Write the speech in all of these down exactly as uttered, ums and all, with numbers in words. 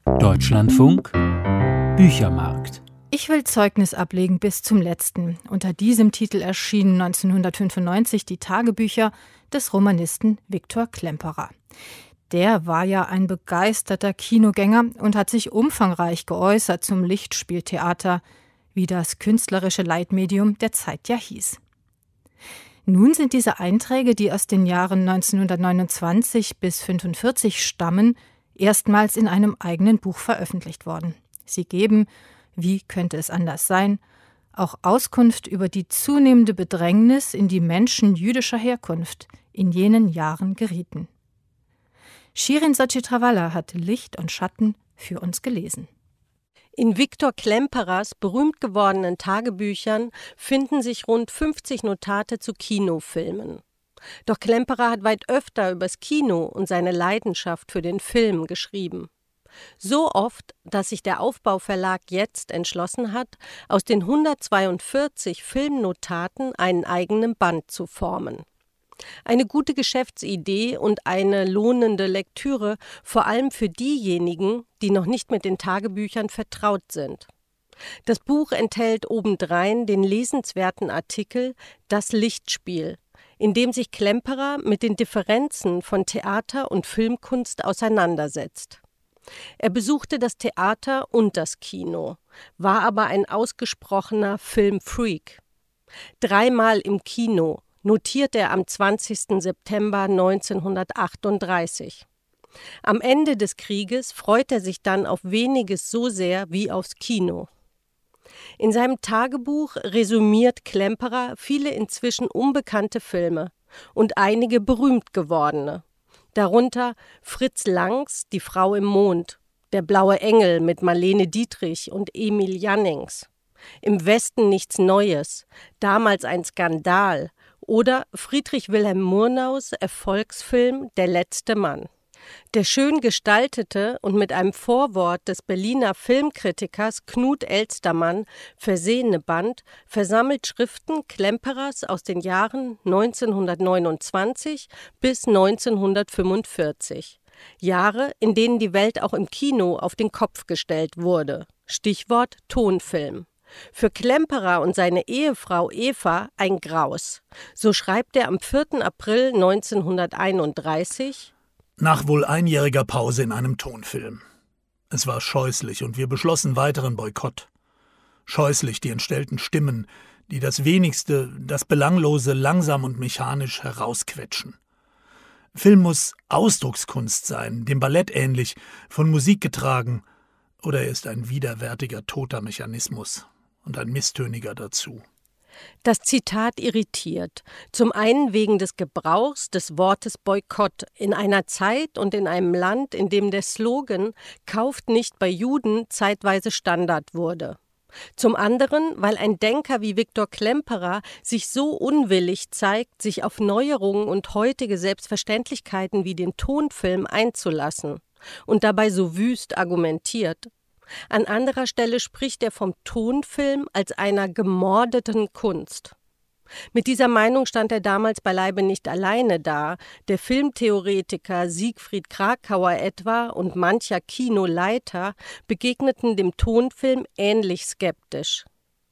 Deutschlandfunk Büchermarkt. Ich will Zeugnis ablegen bis zum letzten. Unter diesem Titel erschienen neunzehnhundertfünfundneunzig die Tagebücher des Romanisten Viktor Klemperer. Der war ja ein begeisterter Kinogänger und hat sich umfangreich geäußert zum Lichtspieltheater, wie das künstlerische Leitmedium der Zeit ja hieß. Nun sind diese Einträge, die aus den Jahren neunzehnhundertneunundzwanzig bis fünfundvierzig stammen, erstmals in einem eigenen Buch veröffentlicht worden. Sie geben, wie könnte es anders sein, auch Auskunft über die zunehmende Bedrängnis, in die Menschen jüdischer Herkunft in jenen Jahren gerieten. Shirin Sachitravala hat Licht und Schatten für uns gelesen. In Viktor Klemperers berühmt gewordenen Tagebüchern finden sich rund fünfzig Notate zu Kinofilmen. Doch Klemperer hat weit öfter übers Kino und seine Leidenschaft für den Film geschrieben. So oft, dass sich der Aufbauverlag jetzt entschlossen hat, aus den hundertzweiundvierzig Filmnotaten einen eigenen Band zu formen. Eine gute Geschäftsidee und eine lohnende Lektüre, vor allem für diejenigen, die noch nicht mit den Tagebüchern vertraut sind. Das Buch enthält obendrein den lesenswerten Artikel »Das Lichtspiel«, in dem sich Klemperer mit den Differenzen von Theater und Filmkunst auseinandersetzt. Er besuchte das Theater und das Kino, war aber ein ausgesprochener Filmfreak. Dreimal im Kino notiert er am zwanzigsten September neunzehnhundertachtunddreißig. Am Ende des Krieges freut er sich dann auf weniges so sehr wie aufs Kino. In seinem Tagebuch resümiert Klemperer viele inzwischen unbekannte Filme und einige berühmt gewordene. Darunter Fritz Langs Die Frau im Mond, Der blaue Engel mit Marlene Dietrich und Emil Jannings, Im Westen nichts Neues, damals ein Skandal, oder Friedrich Wilhelm Murnaus Erfolgsfilm Der letzte Mann. Der schön gestaltete und mit einem Vorwort des Berliner Filmkritikers Knut Elstermann versehene Band versammelt Schriften Klemperers aus den Jahren neunzehnhundertneunundzwanzig bis neunzehnhundertfünfundvierzig. Jahre, in denen die Welt auch im Kino auf den Kopf gestellt wurde. Stichwort Tonfilm. Für Klemperer und seine Ehefrau Eva ein Graus. So schreibt er am vierten April neunzehnhunderteinunddreißig: Nach wohl einjähriger Pause in einem Tonfilm. Es war scheußlich und wir beschlossen weiteren Boykott. Scheußlich die entstellten Stimmen, die das Wenigste, das Belanglose langsam und mechanisch herausquetschen. Film muss Ausdruckskunst sein, dem Ballett ähnlich, von Musik getragen, oder er ist ein widerwärtiger toter Mechanismus und ein misstöniger dazu. Das Zitat irritiert. Zum einen wegen des Gebrauchs des Wortes Boykott in einer Zeit und in einem Land, in dem der Slogan »Kauft nicht bei Juden« zeitweise Standard wurde. Zum anderen, weil ein Denker wie Viktor Klemperer sich so unwillig zeigt, sich auf Neuerungen und heutige Selbstverständlichkeiten wie den Tonfilm einzulassen und dabei so wüst argumentiert. An anderer Stelle spricht er vom Tonfilm als einer gemordeten Kunst. Mit dieser Meinung stand er damals beileibe nicht alleine da. Der Filmtheoretiker Siegfried Krakauer etwa und mancher Kinoleiter begegneten dem Tonfilm ähnlich skeptisch.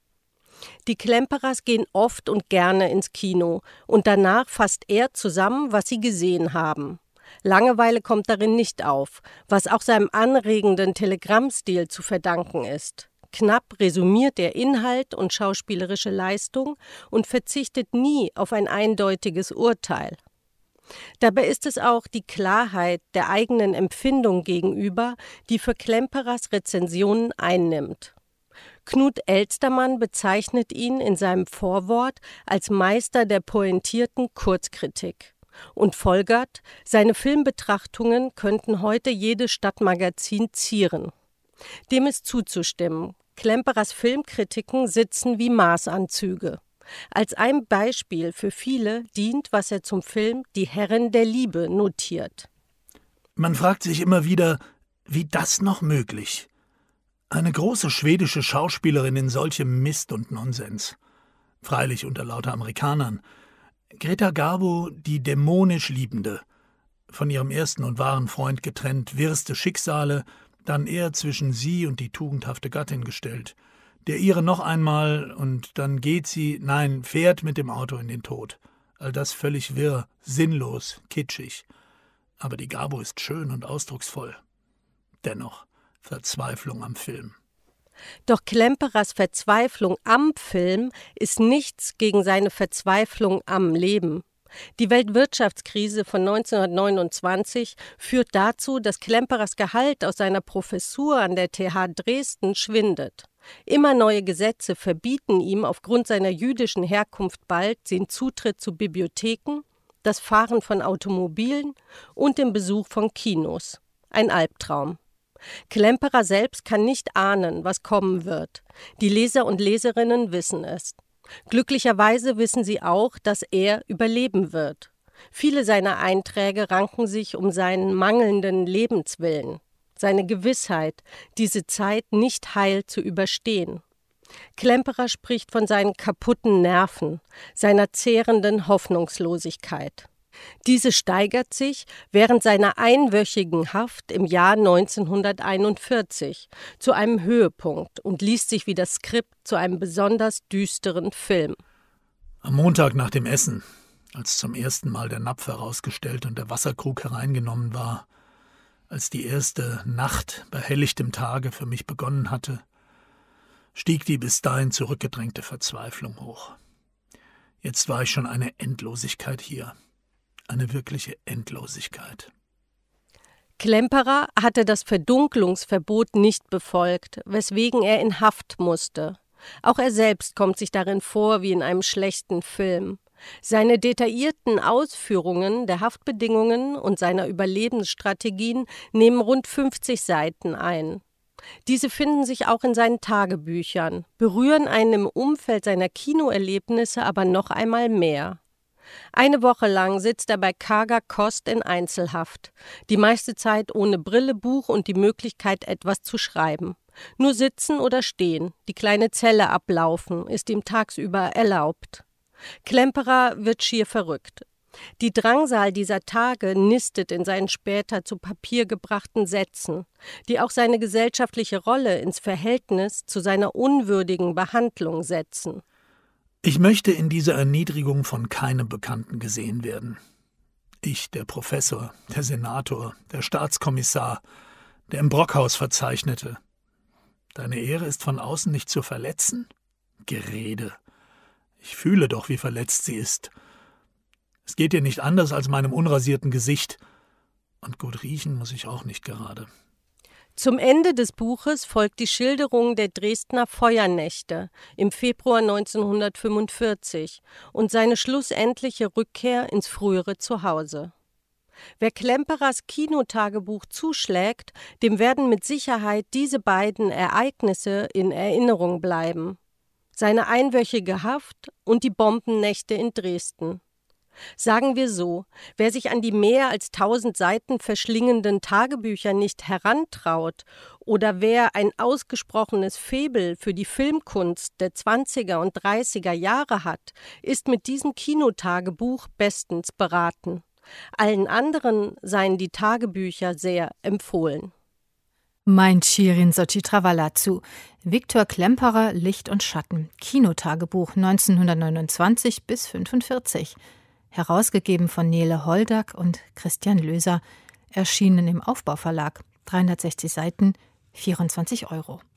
Die Klemperers gehen oft und gerne ins Kino und danach fasst er zusammen, was sie gesehen haben. Langeweile kommt darin nicht auf, was auch seinem anregenden Telegrammstil zu verdanken ist. Knapp resümiert er Inhalt und schauspielerische Leistung und verzichtet nie auf ein eindeutiges Urteil. Dabei ist es auch die Klarheit der eigenen Empfindung gegenüber, die für Klemperers Rezensionen einnimmt. Knut Elstermann bezeichnet ihn in seinem Vorwort als Meister der pointierten Kurzkritik und folgert, seine Filmbetrachtungen könnten heute jedes Stadtmagazin zieren. Dem ist zuzustimmen. Klemperers Filmkritiken sitzen wie Maßanzüge. Als ein Beispiel für viele dient, was er zum Film »Die Herren der Liebe« notiert. Man fragt sich immer wieder, wie das noch möglich? Eine große schwedische Schauspielerin in solchem Mist und Nonsens. Freilich unter lauter Amerikanern. Greta Garbo, die dämonisch Liebende. Von ihrem ersten und wahren Freund getrennt, wirste Schicksale, dann er zwischen sie und die tugendhafte Gattin gestellt, der ihre noch einmal, und dann geht sie, nein, fährt mit dem Auto in den Tod. All das völlig wirr, sinnlos, kitschig. Aber die Gabo ist schön und ausdrucksvoll. Dennoch Verzweiflung am Film. Doch Klemperers Verzweiflung am Film ist nichts gegen seine Verzweiflung am Leben. Die Weltwirtschaftskrise von neunzehnhundertneunundzwanzig führt dazu, dass Klemperers Gehalt aus seiner Professur an der T H Dresden schwindet. Immer neue Gesetze verbieten ihm aufgrund seiner jüdischen Herkunft bald den Zutritt zu Bibliotheken, das Fahren von Automobilen und den Besuch von Kinos. Ein Albtraum. Klemperer selbst kann nicht ahnen, was kommen wird. Die Leser und Leserinnen wissen es. Glücklicherweise wissen sie auch, dass er überleben wird. Viele seiner Einträge ranken sich um seinen mangelnden Lebenswillen, seine Gewissheit, diese Zeit nicht heil zu überstehen. Klemperer spricht von seinen kaputten Nerven, seiner zehrenden Hoffnungslosigkeit. Diese steigert sich während seiner einwöchigen Haft im Jahr neunzehnhunderteinundvierzig zu einem Höhepunkt und liest sich wie das Skript zu einem besonders düsteren Film. Am Montag nach dem Essen, als zum ersten Mal der Napf herausgestellt und der Wasserkrug hereingenommen war, als die erste Nacht bei helllichtem Tage für mich begonnen hatte, stieg die bis dahin zurückgedrängte Verzweiflung hoch. Jetzt war ich schon eine Endlosigkeit hier. Eine wirkliche Endlosigkeit. Klemperer hatte das Verdunklungsverbot nicht befolgt, weswegen er in Haft musste. Auch er selbst kommt sich darin vor wie in einem schlechten Film. Seine detaillierten Ausführungen der Haftbedingungen und seiner Überlebensstrategien nehmen rund fünfzig Seiten ein. Diese finden sich auch in seinen Tagebüchern, berühren einen im Umfeld seiner Kinoerlebnisse aber noch einmal mehr. Eine Woche lang sitzt er bei karger Kost in Einzelhaft, die meiste Zeit ohne Brille, Buch und die Möglichkeit, etwas zu schreiben. Nur sitzen oder stehen, die kleine Zelle ablaufen, ist ihm tagsüber erlaubt. Klemperer wird schier verrückt. Die Drangsal dieser Tage nistet in seinen später zu Papier gebrachten Sätzen, die auch seine gesellschaftliche Rolle ins Verhältnis zu seiner unwürdigen Behandlung setzen. Ich möchte in dieser Erniedrigung von keinem Bekannten gesehen werden. Ich, der Professor, der Senator, der Staatskommissar, der im Brockhaus Verzeichnete. Deine Ehre ist von außen nicht zu verletzen? Gerede. Ich fühle doch, wie verletzt sie ist. Es geht dir nicht anders als meinem unrasierten Gesicht. Und gut riechen muss ich auch nicht gerade. Zum Ende des Buches folgt die Schilderung der Dresdner Feuernächte im Februar neunzehnhundertfünfundvierzig und seine schlussendliche Rückkehr ins frühere Zuhause. Wer Klemperers Kinotagebuch zuschlägt, dem werden mit Sicherheit diese beiden Ereignisse in Erinnerung bleiben. Seine einwöchige Haft und die Bombennächte in Dresden. Sagen wir so, wer sich an die mehr als tausend Seiten verschlingenden Tagebücher nicht herantraut oder wer ein ausgesprochenes Faible für die Filmkunst der zwanziger und dreißiger Jahre hat, ist mit diesem Kinotagebuch bestens beraten. Allen anderen seien die Tagebücher sehr empfohlen. Meint Shirin Sochitrawala zu Viktor Klemperer, Licht und Schatten, Kinotagebuch neunzehnhundertneunundzwanzig bis fünfundvierzig. Herausgegeben von Nele Holdak und Christian Löser, erschienen im Aufbauverlag, dreihundertsechzig Seiten, vierundzwanzig Euro.